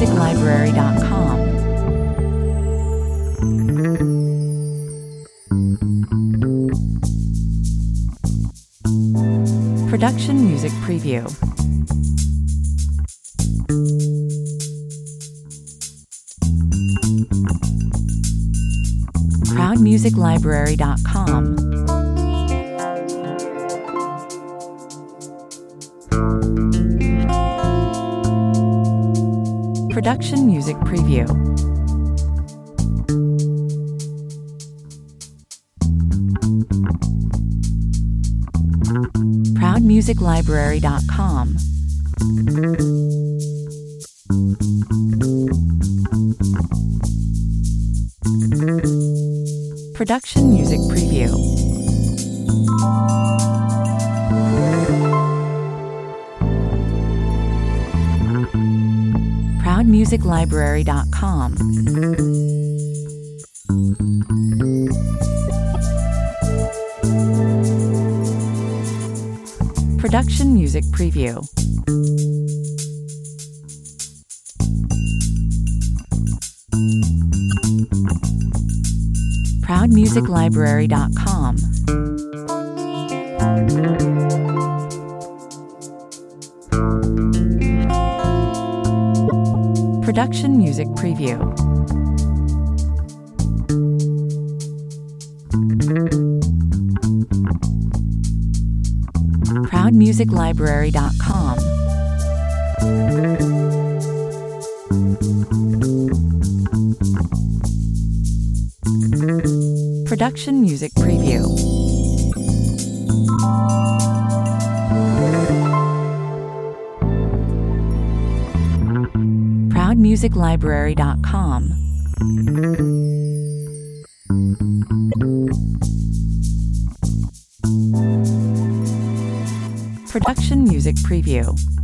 ProudMusicLibrary.com. Production Music Preview. ProudMusicLibrary.com. Production Music Preview. ProudMusicLibrary.com. Production Music Preview. ProudMusicLibrary.com. Production Music Preview. ProudMusicLibrary.com. Production Music Preview. ProudMusicLibrary.com. Production Music Preview. ProudMusicLibrary.com. Production Music Preview.